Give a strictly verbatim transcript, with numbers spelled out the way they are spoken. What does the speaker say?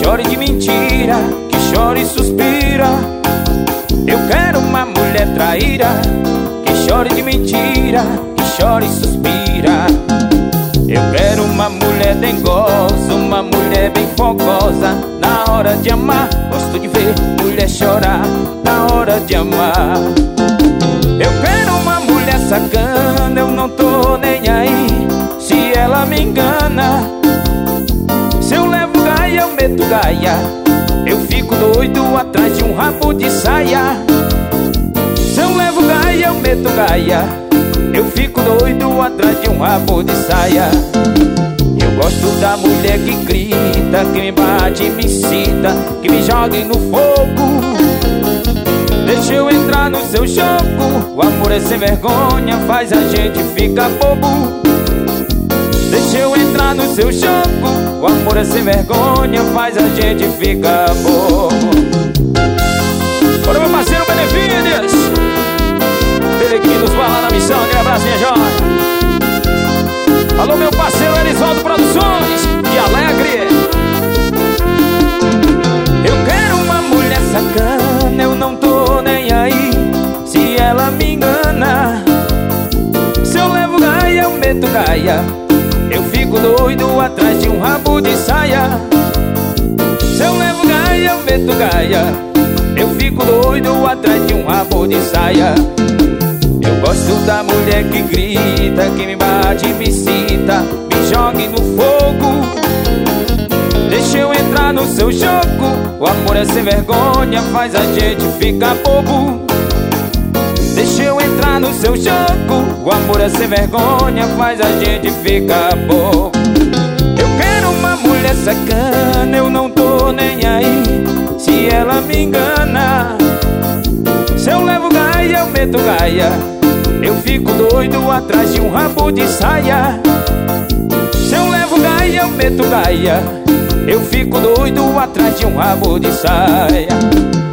chore de mentira, que chore e suspira. Eu quero uma mulher traíra, que chore de mentira, que chore e suspira. Eu quero uma mulher dengosa, uma mulher bem fogosa. Na hora de amar, gosto de ver mulher chorar na hora de amar. Eu quero uma mulher sacana, eu não tô nem aí se ela me engana. Se eu levo gaia, eu meto gaia, eu fico doido atrás de um rabo de saia. Se eu levo gaia, eu meto gaia, eu fico doido atrás de um rabo de saia. Eu gosto da mulher que grita, que me bate e me incita, que me jogue no fogo. Deixa eu entrar no seu jogo, o amor é sem vergonha, faz a gente ficar bobo. Deixa eu entrar no seu jogo, o amor é sem vergonha, faz a gente ficar bobo. Bora, meu parceiro Benevides, ele que nos vai lá na missão, aquele abraço, minha joia. Alô, meu parceiro Elisvaldo Produções, que alegre. Eu quero uma mulher sacana, eu não tô nem aí se ela me engana. Se eu levo gaia, eu meto gaia, eu fico doido atrás de um rabo de saia. Se eu levo gaia, eu meto gaia, eu fico doido atrás de um rabo de saia. Eu gosto da mulher que grita, que me bate e me incita, me jogue no fogo. Deixa eu entrar no seu jogo, o amor é sem vergonha, faz a gente ficar bobo. Deixa eu entrar no seu jogo, o amor é sem vergonha, faz a gente ficar bobo. Eu quero uma mulher sacana, eu não tô nem aí se ela me engana. Se eu levo gaia, eu meto gaia, eu fico doido atrás de um rabo de saia. Se eu levo gaia, eu meto gaia, eu fico doido atrás de um rabo de saia.